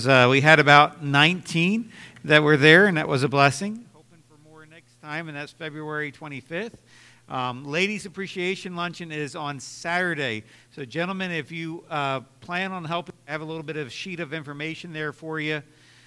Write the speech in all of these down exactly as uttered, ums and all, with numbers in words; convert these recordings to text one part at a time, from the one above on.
Uh, we had about nineteen that were there, and that was a blessing. Hoping for more next time, and that's February twenty-fifth. Um, Ladies Appreciation Luncheon is on Saturday. So, gentlemen, if you uh, plan on helping, I have a little bit of sheet of information there for you.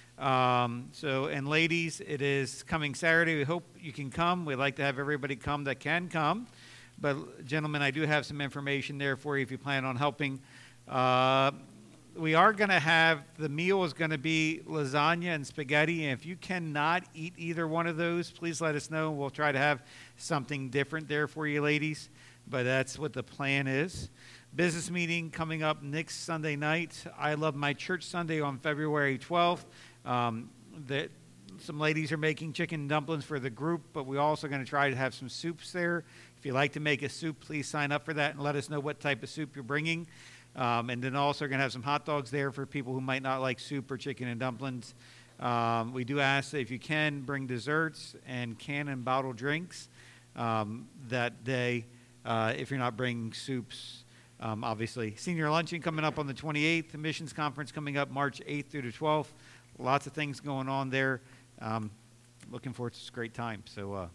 Um, so, and ladies, it is coming Saturday. We hope you can come. We'd like to have everybody come that can come. But, gentlemen, I do have some information there for you if you plan on helping. Uh, We are going to have, the meal is going to be lasagna and spaghetti. And if you cannot eat either one of those, please let us know. We'll try to have something different there for you, ladies. But that's what the plan is. Business meeting coming up next Sunday night. I Love My Church Sunday on February twelfth. Um, that some ladies are making chicken dumplings for the group, but we're also going to try to have some soups there. If you'd like to make a soup, please sign up for that and let us know what type of soup you're bringing. Um, and then also, we're going to have some hot dogs there for people who might not like soup or chicken and dumplings. Um, we do ask that if you can, bring desserts and can and bottled drinks um, that day uh, if you're not bringing soups, um, obviously. Senior luncheon coming up on the twenty-eighth. The missions conference coming up March eighth through the twelfth. Lots of things going on there. Um, looking forward to this great time. So, uh,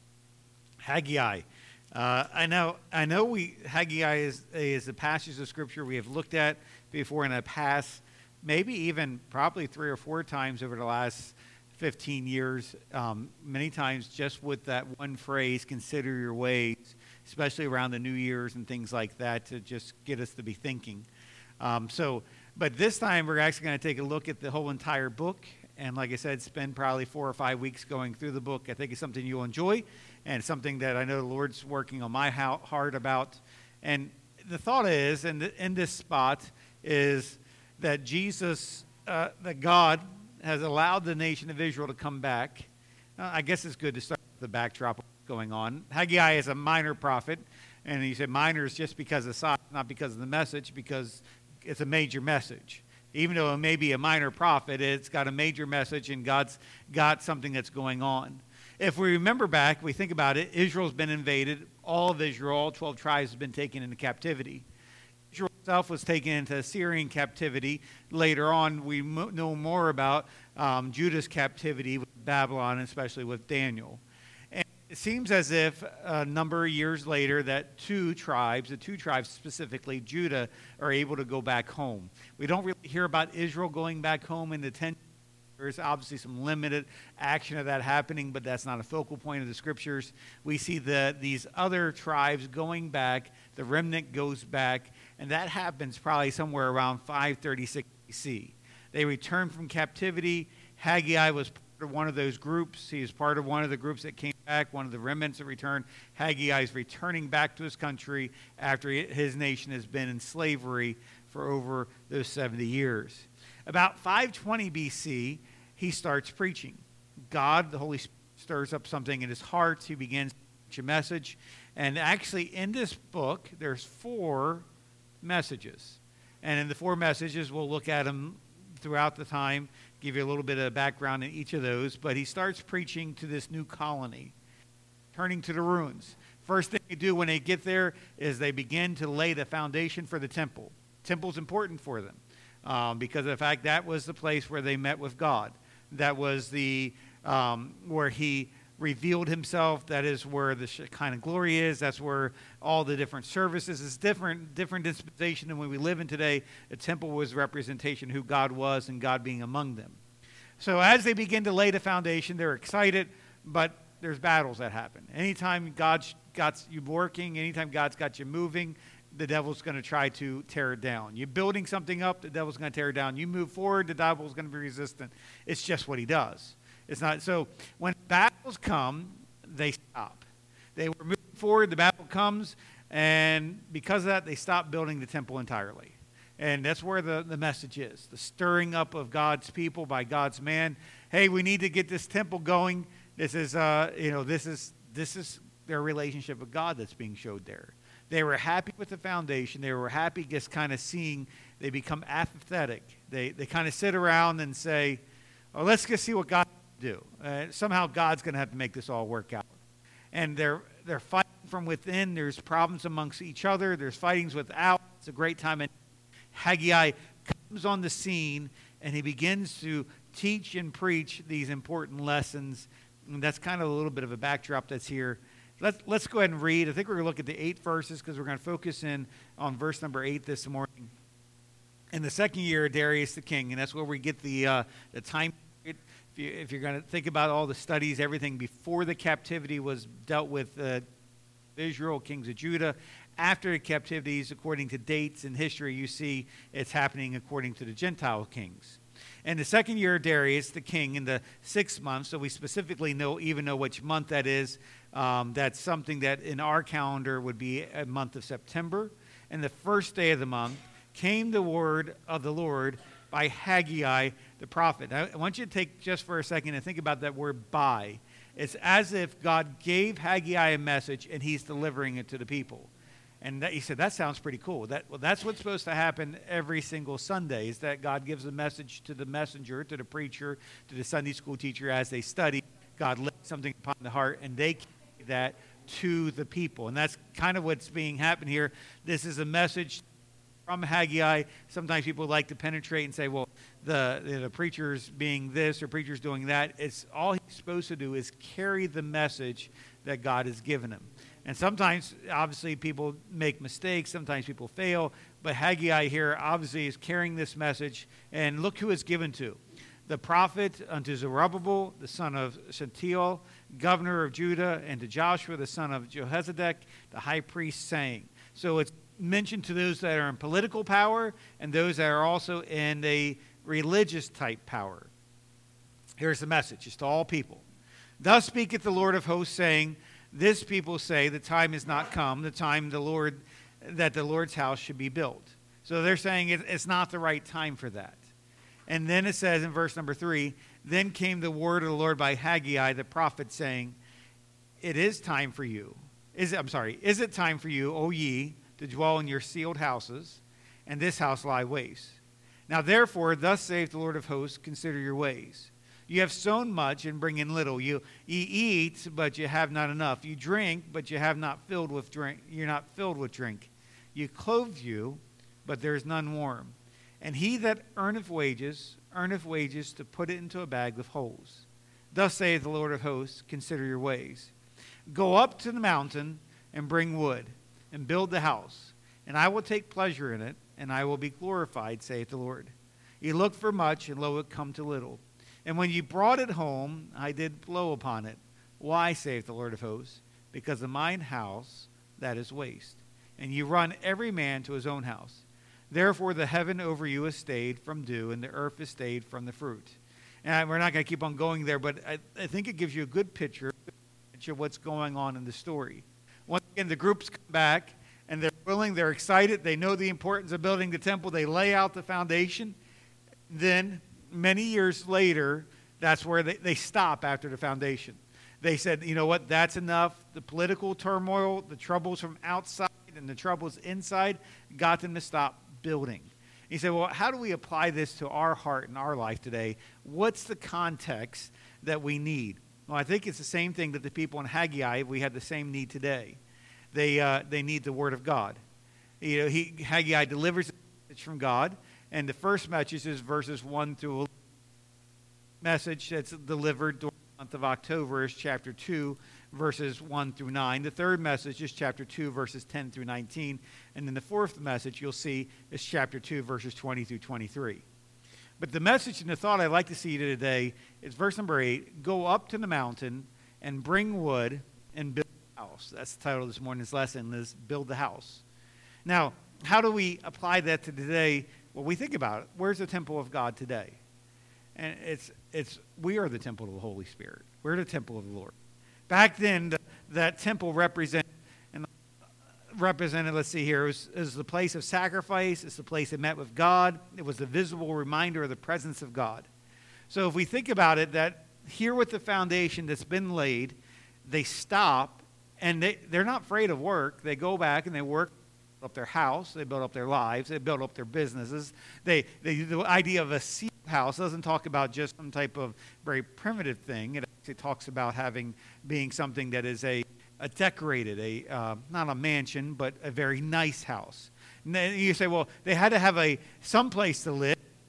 Haggai. Uh, I know I know we Haggai is, is a passage of Scripture we have looked at before in the past, maybe even probably three or four times over the last fifteen years, um, many times just with that one phrase, consider your ways, especially around the New Year's and things like that, to just get us to be thinking. Um, so, but this time we're actually going to take a look at the whole entire book. And like I said, spend probably four or five weeks going through the book. I think it's something you'll enjoy and something that I know the Lord's working on my heart about. And the thought is, in, the, in this spot, is that Jesus, uh, that God has allowed the nation of Israel to come back. Uh, I guess it's good to start with the backdrop of what's going on. Haggai is a minor prophet, and he said minor is just because of size, not because of the message, because it's a major message. Even though it may be a minor prophet, it's got a major message, and God's got something that's going on. If we remember back, we think about it, Israel's been invaded. All of Israel, all twelve tribes have been taken into captivity. Israel itself was taken into Assyrian captivity. Later on, we mo- know more about um, Judah's captivity with Babylon, especially with Daniel. And it seems as if a number of years later that two tribes, the two tribes specifically, Judah, are able to go back home. We don't really hear about Israel going back home in the ten. There's obviously some limited action of that happening, but that's not a focal point of the Scriptures. We see the, these other tribes going back. The remnant goes back, and that happens probably somewhere around five thirty-six B C. They return from captivity. Haggai was part of one of those groups. He was part of one of the groups that came back, one of the remnants that returned. Haggai is returning back to his country after his nation has been in slavery for over those seventy years. About five twenty B C, he starts preaching. God, the Holy Spirit, stirs up something in his heart. He begins to preach a message. And actually, in this book, there's four messages. And in the four messages, we'll look at them throughout the time, give you a little bit of background in each of those. But he starts preaching to this new colony, turning to the ruins. First thing they do when they get there is they begin to lay the foundation for the temple. Temple's important for them. Um, because of the fact that was the place where they met with God. That was the um, where he revealed himself. That is where the Shekinah glory is. That's where all the different services. It's different, different dispensation than when we live in today. The temple was a representation of who God was and God being among them. So as they begin to lay the foundation, they're excited, but there's battles that happen. Anytime God's got you working, anytime God's got you moving, the devil's going to try to tear it down. You're building something up, the devil's going to tear it down. You move forward, the devil's going to be resistant. It's just what he does. It's not so. When battles come, they stop. They were moving forward, the battle comes, and because of that, they stop building the temple entirely. And that's where the, the message is. The stirring up of God's people by God's man. Hey, we need to get this temple going. This is, uh, you know, this is this is their relationship with God that's being showed there. They were happy with the foundation. They were happy just kind of seeing, they become apathetic. They they kind of sit around and say, oh, let's just see what God can do. Uh, somehow God's going to have to make this all work out. And they're they're fighting from within. There's problems amongst each other. There's fightings without. It's a great time. And Haggai comes on the scene and he begins to teach and preach these important lessons. And that's kind of a little bit of a backdrop that's here. Let's, let's go ahead and read. I think we're going to look at the eight verses because we're going to focus in on verse number eight this morning. In the second year of Darius the king, and that's where we get the uh, the time period. If, you, if you're going to think about all the studies, everything before the captivity was dealt with uh, Israel, kings of Judah. After the captivities, according to dates in history, you see it's happening according to the Gentile kings. And the second year of Darius the king, in the sixth month, so we specifically know even know which month that is. Um, that's something that in our calendar would be a month of September. And the first day of the month came the word of the Lord by Haggai the prophet. Now, I want you to take just for a second and think about that word by. It's as if God gave Haggai a message and he's delivering it to the people. And that, he said, that sounds pretty cool. That, well, that's what's supposed to happen every single Sunday, is that God gives a message to the messenger, to the preacher, to the Sunday school teacher as they study. God lays something upon the heart, and they carry that to the people. And that's kind of what's being happened here. This is a message from Haggai. Sometimes people like to penetrate and say, well, the, the preacher's being this or preacher's doing that. It's all he's supposed to do is carry the message that God has given him. And sometimes, obviously, people make mistakes. Sometimes people fail. But Haggai here, obviously, is carrying this message. And look who it's given to. The prophet unto Zerubbabel, the son of Shealtiel, governor of Judah, and to Joshua, the son of Jehozadak, the high priest, saying. So it's mentioned to those that are in political power and those that are also in a religious type power. Here's the message. It's to all people. Thus speaketh the Lord of hosts, saying, this people say the time is not come, the time the Lord that the Lord's house should be built. So they're saying it, it's not the right time for that. And then it says in verse number three, then came the word of the Lord by Haggai the prophet, saying, it is time for you. Is it, I'm sorry, is it time for you, O ye, to dwell in your sealed houses, and this house lie waste? Now therefore, thus saith the Lord of hosts, consider your ways. You have sown much and bring in little. You, you eat, but you have not enough. You drink, but you have not filled with drink. You're not filled with drink. You clothe you, but there is none warm. And he that earneth wages, earneth wages to put it into a bag with holes. Thus saith the Lord of hosts, consider your ways. Go up to the mountain and bring wood, and build the house. And I will take pleasure in it, and I will be glorified, saith the Lord. Ye looked for much, and lo, it come to little. And when you brought it home, I did blow upon it. Why, saith the Lord of hosts? Because of mine house that is waste. And you run every man to his own house. Therefore the heaven over you is stayed from dew, and the earth is stayed from the fruit. And we're not going to keep on going there, but I, I think it gives you a good picture of what's going on in the story. Once again, the groups come back, and they're willing, they're excited, they know the importance of building the temple, they lay out the foundation. Then many years later, that's where they, they stop after the foundation. They said, you know what, that's enough. The political turmoil, the troubles from outside and the troubles inside got them to stop building. He said, well, how do we apply this to our heart and our life today? What's the context that we need? Well, I think it's the same thing that the people in Haggai, we have the same need today. They uh, they need the word of God. You know, he, Haggai delivers a message from God. And the first message is verses one through eleven. Message that's delivered during the month of October is chapter two, verses one through nine. The third message is chapter two, verses ten through nineteen. And then the fourth message you'll see is chapter two, verses twenty through twenty-three. But the message and the thought I'd like to see today is verse number eight, go up to the mountain and bring wood and build the house. That's the title of this morning's lesson, is build the house. Now, how do we apply that to today? Well, we think about it. Where's the temple of God today? And it's it's we are the temple of the Holy Spirit. We're the temple of the Lord. Back then, the, that temple represented, and represented, let's see here, it was, it was the place of sacrifice. It's the place that met with God. It was a visible reminder of the presence of God. So if we think about it, that here with the foundation that's been laid, they stop, and they, they're not afraid of work. They go back and they work up their house, they build up their lives, they build up their businesses. They, they the idea of a sealed house doesn't talk about just some type of very primitive thing. It actually talks about having being something that is a, a decorated, a uh, not a mansion, but a very nice house. And then you say, well, they had to have a some place to live.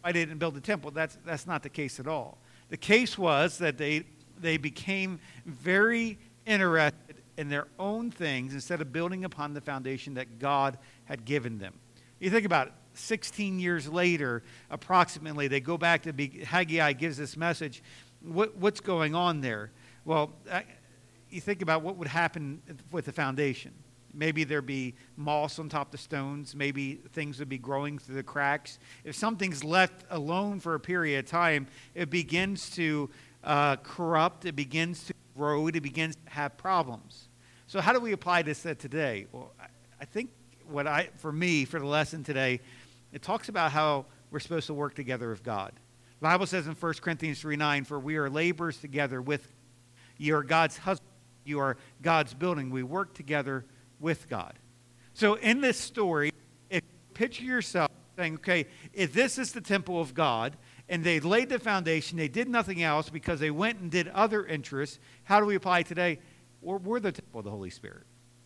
why they didn't build the temple. That's that's not the case at all. The case was that they they became very interested in their own things instead of building upon the foundation that God had given them. You think about it. sixteen years later, approximately, they go back to be, Haggai gives this message. What, what's going on there? Well, I, you think about what would happen with the foundation. Maybe there'd be moss on top of the stones. Maybe things would be growing through the cracks. If something's left alone for a period of time, it begins to uh, corrupt. It begins to erode. It begins to have problems. So how do we apply this to today? Well, I, I think what I, for me, for the lesson today, it talks about how we're supposed to work together with God. The Bible says in First Corinthians three nine, for we are laborers together with, you are God's husband, you are God's building. We work together with God. So in this story, if you picture yourself saying, okay, if this is the temple of God, and they laid the foundation, they did nothing else because they went and did other interests, how do we apply it today? We're, we're the temple of the Holy Spirit.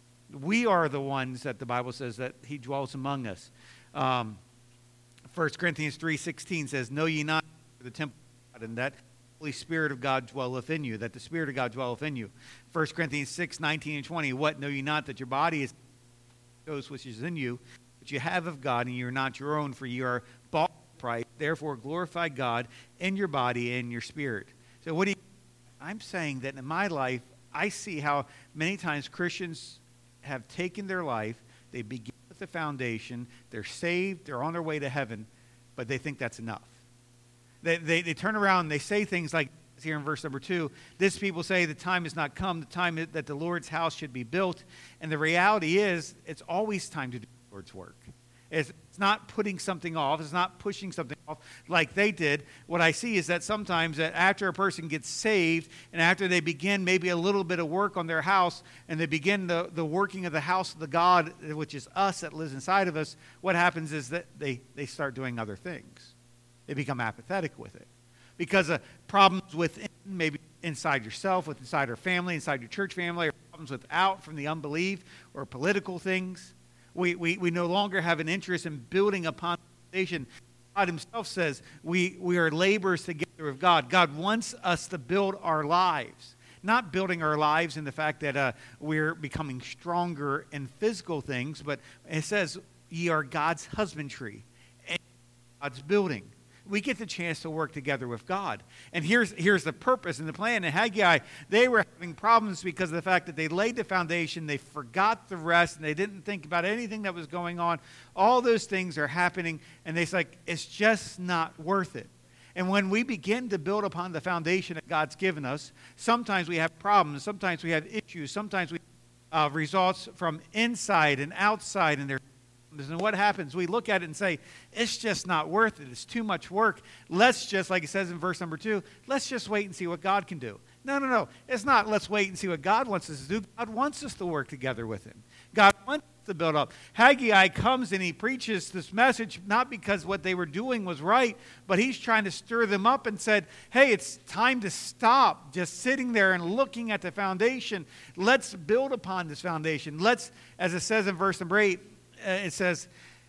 We are the ones that the Bible says that he dwells among us. Um, First Corinthians three sixteen says, know ye not the temple of God, and that Holy Spirit of God dwelleth in you, that the Spirit of God dwelleth in you. First Corinthians six nineteen and twenty, what, know ye not that your body is those which is in you, which you have of God, and you are not your own, for you are bought with a price. Therefore glorify God in your body and your spirit. So what do you, I'm saying that in my life, I see how many times Christians have taken their life, they begin with the foundation, they're saved, they're on their way to heaven, but they think that's enough. They, they, they turn around and they say things like here in verse number two, this people say the time has not come, the time that the Lord's house should be built. And the reality is, it's always time to do the Lord's work. It's, it's not putting something off. It's not pushing something off like they did. What I see is that sometimes that after a person gets saved and after they begin maybe a little bit of work on their house and they begin the, the working of the house of the God, which is us that lives inside of us, what happens is that they, they start doing other things. They become apathetic with it because of problems within, maybe inside yourself, with inside your family, inside your church family, or problems without from the unbelief or political things. We, we, we no longer have an interest in building upon the foundation. God himself says we, we are laborers together with God. God wants us to build our lives. Not building our lives in the fact that uh, we're becoming stronger in physical things, but it says ye are God's husbandry and God's building. We get the chance to work together with God. And here's, here's the purpose and the plan. In Haggai, they were having problems because of the fact that they laid the foundation, they forgot the rest, and they didn't think about anything that was going on. All those things are happening, and they're like, it's just not worth it. And when we begin to build upon the foundation that God's given us, sometimes we have problems, sometimes we have issues, sometimes we have uh, results from inside and outside, and there's and what happens? We look at it and say, it's just not worth it. It's too much work. Let's just, like it says in verse number two, let's just wait and see what God can do. No, no, no. It's not let's wait and see what God wants us to do. God wants us to work together with him. God wants us to build up. Haggai comes and he preaches this message, not because what they were doing was right, but he's trying to stir them up and said, hey, it's time to stop just sitting there and looking at the foundation. Let's build upon this foundation. Let's, as it says in verse number eight, Uh, it says,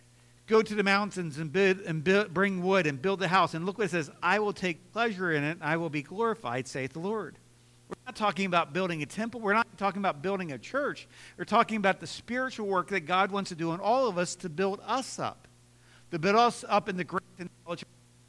go to the mountains and, build, and build, bring wood and build the house. And look what it says, I will take pleasure in it, and I will be glorified, saith the Lord. We're not talking about building a temple. We're not talking about building a church. We're talking about the spiritual work that God wants to do in all of us to build us up, to build us up in the great knowledge.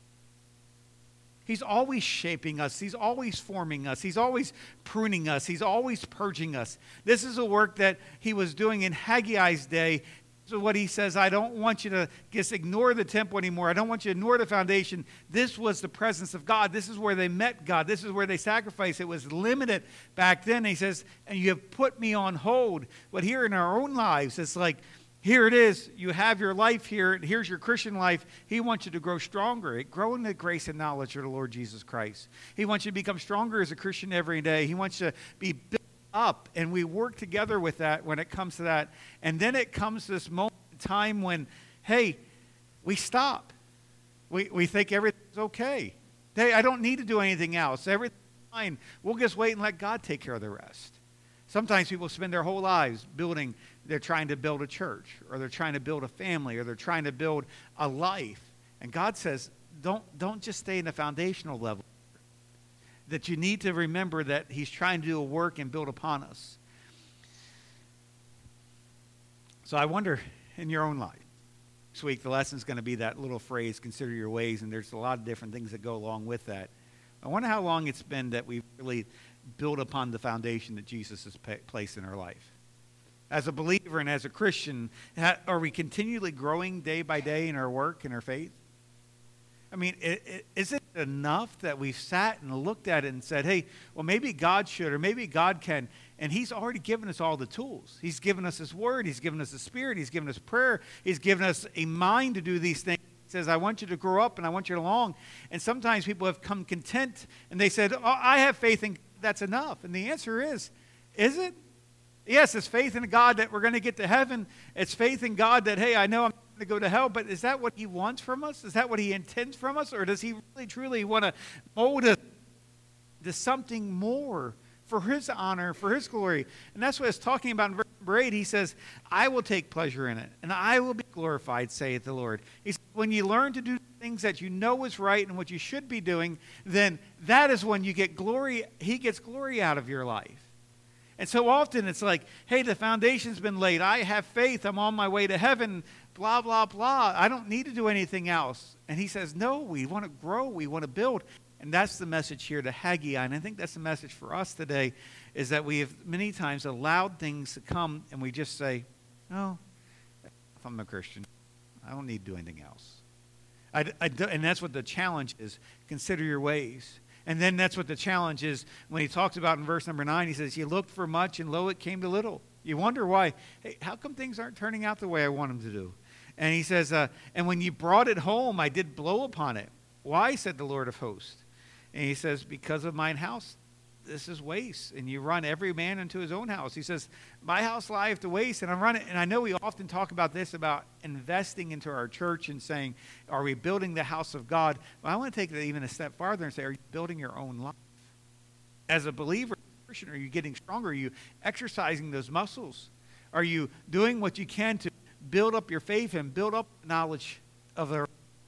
He's always shaping us. He's always forming us. He's always pruning us. He's always purging us. This is a work that he was doing in Haggai's day. So what he says, I don't want you to just ignore the temple anymore. I don't want you to ignore the foundation. This was the presence of God. This is where they met God. This is where they sacrificed. It was limited back then. He says, and you have put me on hold. But here in our own lives, it's like, here it is. You have your life here. Here's your Christian life. He wants you to grow stronger. Grow in the grace and knowledge of the Lord Jesus Christ. He wants you to become stronger as a Christian every day. He wants you to be built up, and we work together with that when it comes to that. And then it comes this moment in time when, hey, we stop. We we think everything's okay. Hey, I don't need to do anything else. Everything's fine. We'll just wait and let God take care of the rest. Sometimes people spend their whole lives building, they're trying to build a church, or they're trying to build a family, or they're trying to build a life. And God says, don't, don't just stay in the foundational level. That you need to remember that he's trying to do a work and build upon us. So I wonder, in your own life, this week the lesson's going to be that little phrase, consider your ways, and there's a lot of different things that go along with that. I wonder how long it's been that we've really built upon the foundation that Jesus has placed in our life. As a believer and as a Christian, are we continually growing day by day in our work and our faith? I mean, is it enough that we've sat and looked at it and said, hey, well, maybe God should, or maybe God can, and he's already given us all the tools. He's given us his word. He's given us the Spirit. He's given us prayer. He's given us a mind to do these things. He says, I want you to grow up and I want you to long. And sometimes people have come content and they said, oh, I have faith in God, that's enough. And the answer is, is it? Yes, it's faith in God that we're going to get to heaven. It's faith in God that, hey, I know I'm going to go to hell, but is that what he wants from us? Is that what he intends from us? Or does he really, truly want to mold us to something more for his honor, for his glory? And that's what it's talking about in verse number eight. He says, I will take pleasure in it, and I will be glorified, saith the Lord. He says, when you learn to do things that you know is right and what you should be doing, then that is when you get glory. He gets glory out of your life. And so often it's like, hey, the foundation's been laid. I have faith. I'm on my way to heaven, blah, blah, blah. I don't need to do anything else. And he says, no, we want to grow. We want to build. And that's the message here to Haggai. And I think that's the message for us today, is that we have many times allowed things to come and we just say, oh, if I'm a Christian, I don't need to do anything else. I, I do, and that's what the challenge is. Consider your ways. And then that's what the challenge is when he talks about in verse number nine. He says, you looked for much, and lo, it came to little. You wonder why. Hey, how come things aren't turning out the way I want them to do? And he says, uh, and when you brought it home, I did blow upon it. Why, said the Lord of hosts? And he says, because of mine house, this is waste. And you run every man into his own house. He says, my house lieth to waste, and I'm running. And I know we often talk about this, about investing into our church and saying, are we building the house of God? Well, I want to take it even a step farther and say, are you building your own life? As a believer, Christian, are you getting stronger? Are you exercising those muscles? Are you doing what you can to build up your faith and build up knowledge of the...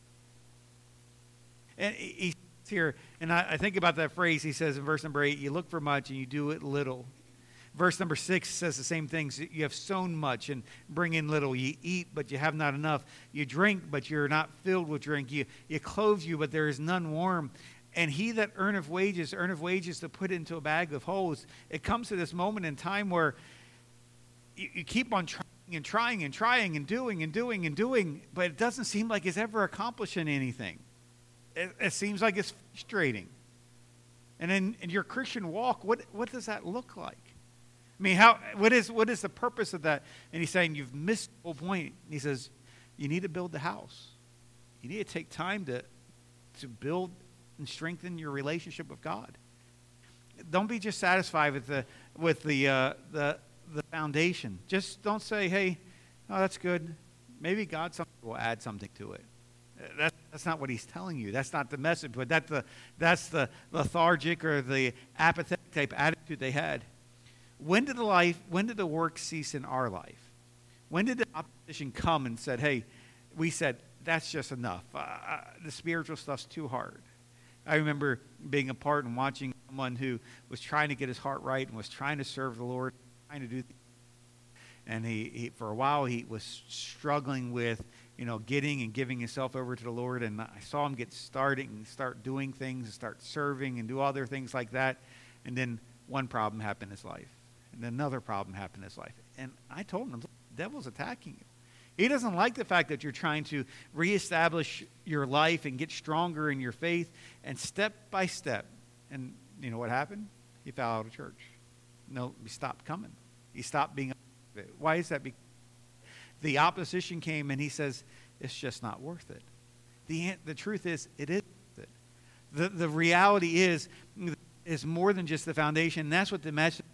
And he here, and I, I think about that phrase. He says in verse number eight, you look for much and you do it little. Verse number six says the same things. You have sown much and bring in little. You eat, but you have not enough. You drink, but you're not filled with drink. You, you clothe you, but there is none warm. And he that earneth wages, earneth wages to put into a bag of holes. It comes to this moment in time where you, you keep on trying and trying and trying and doing and doing and doing, but it doesn't seem like it's ever accomplishing anything. It, it seems like it's frustrating. And in, in your Christian walk, what, what does that look like? I mean, how what is what is the purpose of that? And he's saying, you've missed the whole point. And he says, you need to build the house. You need to take time to, to build and strengthen your relationship with God. Don't be just satisfied with the with the uh, the the foundation. Just don't say, hey, oh, that's good. Maybe God will add something to it. That's, that's not what he's telling you. That's not the message. But that's the, that's the lethargic or the apathetic type attitude they had. When did the life, when did the work cease in our life? When did the opposition come and said, hey, we said, that's just enough. Uh, the spiritual stuff's too hard. I remember being a part and watching someone who was trying to get his heart right and was trying to serve the Lord, trying to do things. And he, he for a while, he was struggling with, you know, getting and giving himself over to the Lord. And I saw him get started and start doing things and start serving and do other things like that. And then one problem happened in his life. And then another problem happened in his life. And I told him, the devil's attacking you. He doesn't like the fact that you're trying to reestablish your life and get stronger in your faith. And step by step. And you know what happened? He fell out of church. No, he stopped coming. He stopped being. Why is that? Because the opposition came and he says, it's just not worth it. The, the truth is, it is worth it. The, the reality is, is more than just the foundation. And that's what the message,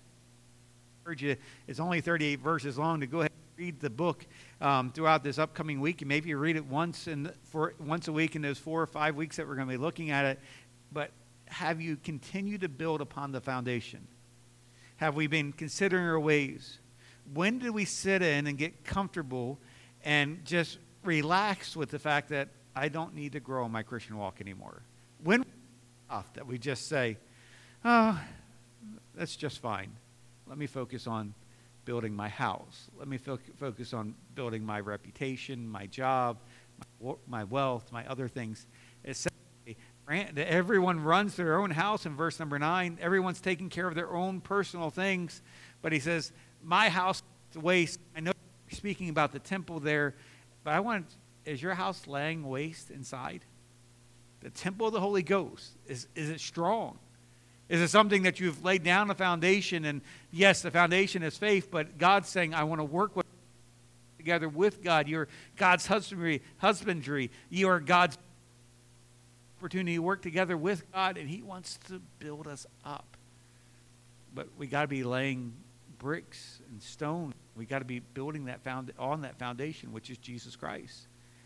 I urge you, it's only thirty-eight verses long, to go ahead and read the book um, throughout this upcoming week. And maybe you read it once, in, for, once a week in those four or five weeks that we're going to be looking at it. But have you continued to build upon the foundation? Have we been considering our ways? When do we sit in and get comfortable and just relax with the fact that I don't need to grow in my Christian walk anymore. When enough that we just say, oh, that's just fine. Let me focus on building my house. Let me fo- focus on building my reputation, my job, my, my wealth, my other things. It's everyone runs to their own house in verse number nine. Everyone's taking care of their own personal things. But he says, my house is waste. I know you're speaking about the temple there, but I want, is your house laying waste inside? The temple of the Holy Ghost, is, is it strong? Is it something that you've laid down a foundation? And yes, the foundation is faith, but God's saying, I want to work with together with God. You're God's husbandry, husbandry. You are God's opportunity to work together with God, and he wants to build us up. But we got to be laying bricks and stone. We got to be building that found on that foundation, which is Jesus Christ.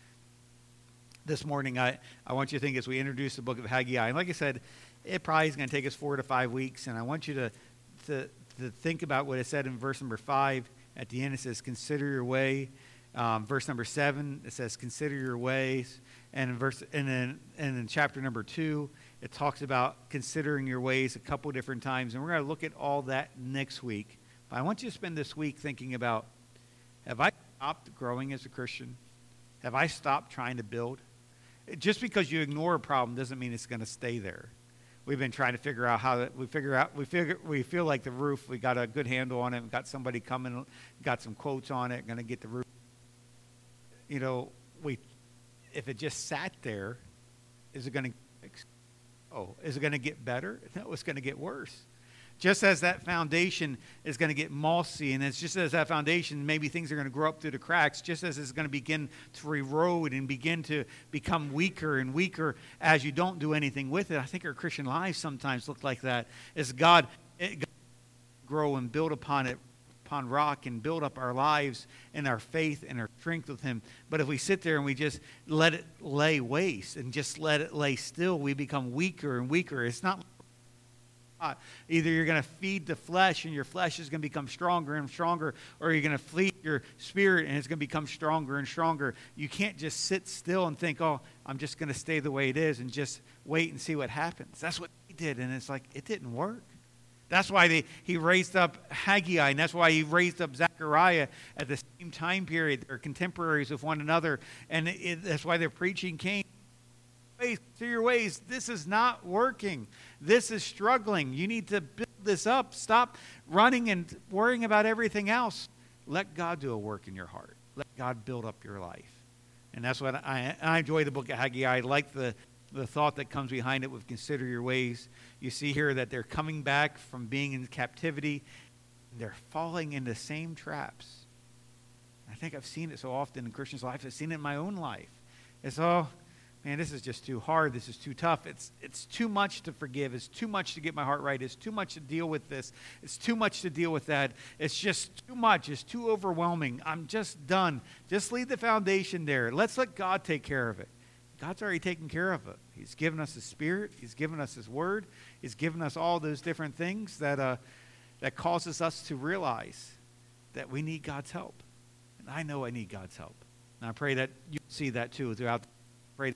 This morning, I, I want you to think as we introduce the book of Haggai, and like I said, it probably is going to take us four to five weeks, and I want you to, to, to think about what it said in verse number five. At the end, it says, consider your way. Um, verse number seven, it says, consider your ways. And in verse, and then, and in chapter number two, it talks about considering your ways a couple different times. And we're going to look at all that next week. But I want you to spend this week thinking about, have I stopped growing as a Christian? Have I stopped trying to build? Just because you ignore a problem doesn't mean it's going to stay there. We've been trying to figure out how to, we figure out, we figure, we feel like the roof, we got a good handle on it. We got somebody coming, got some quotes on it, going to get the roof. You know, we, if it just sat there, is it going to, oh, is it going to get better? No, it's going to get worse. Just as that foundation is going to get mossy, and it's just as that foundation, maybe things are going to grow up through the cracks, just as it's going to begin to erode and begin to become weaker and weaker as you don't do anything with it. I think our Christian lives sometimes look like that. As God, it, God grow and build upon it, upon rock, and build up our lives and our faith and our strength with him. But if we sit there and we just let it lay waste and just let it lay still, we become weaker and weaker. It's not either you're going to feed the flesh and your flesh is going to become stronger and stronger, or you're going to feed your spirit and it's going to become stronger and stronger. You can't just sit still and think, oh, I'm just going to stay the way it is and just wait and see what happens. That's what he did, and it's like, it didn't work. That's why they, he raised up Haggai, and that's why he raised up Zechariah at the same time period. They're contemporaries with one another, and it, that's why their preaching came. Ways to your ways. This is not working. This is struggling. You need to build this up. Stop running and worrying about everything else. Let God do a work in your heart. Let God build up your life. And that's what I, I enjoy the book of Haggai. I like the, the thought that comes behind it with consider your ways. You see here that they're coming back from being in captivity. They're falling into the same traps. I think I've seen it so often in Christians' life. I've seen it in my own life. It's all... man, this is just too hard. This is too tough. It's it's too much to forgive. It's too much to get my heart right. It's too much to deal with this. It's too much to deal with that. It's just too much. It's too overwhelming. I'm just done. Just leave the foundation there. Let's let God take care of it. God's already taken care of it. He's given us His Spirit. He's given us His Word. He's given us all those different things that uh, that causes us to realize that we need God's help. And I know I need God's help. And I pray that you see that too throughout the pray.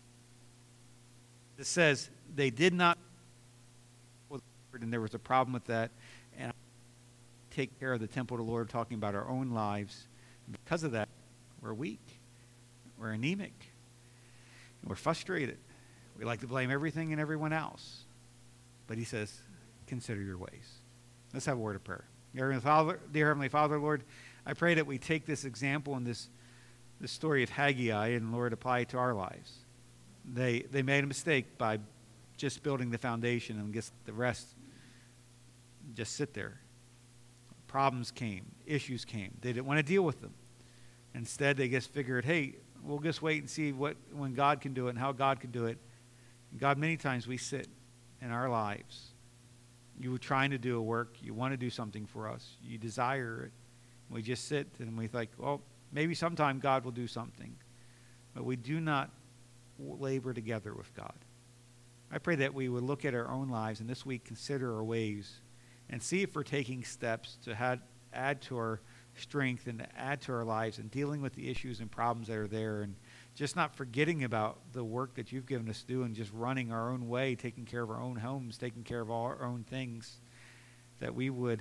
It says they did not, and there was a problem with that, and take care of the temple of the Lord, talking about our own lives. And because of that, we're weak, we're anemic, and we're frustrated. We like to blame everything and everyone else. But he says, consider your ways. Let's have a word of prayer. Dear Heavenly Father, dear Heavenly Father, Lord, I pray that we take this example and this, this story of Haggai and, Lord, apply it to our lives. They they made a mistake by just building the foundation and just the rest just sit there. Problems came, issues came. They didn't want to deal with them. Instead, they just figured, hey, we'll just wait and see what when God can do it and how God can do it. And God, many times we sit in our lives. You were trying to do a work. You want to do something for us. You desire it. We just sit and we think, well, maybe sometime God will do something. But we do not labor together with God. I pray that we would look at our own lives and this week consider our ways and see if we're taking steps to add, add to our strength and to add to our lives and dealing with the issues and problems that are there, and just not forgetting about the work that you've given us to do and just running our own way, taking care of our own homes, taking care of all our own things, that we would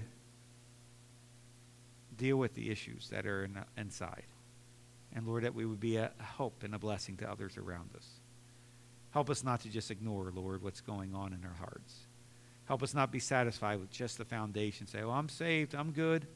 deal with the issues that are in, inside. And Lord, that we would be a help and a blessing to others around us. Help us not to just ignore, Lord, what's going on in our hearts. Help us not be satisfied with just the foundation. Say, well, I'm saved, I'm good.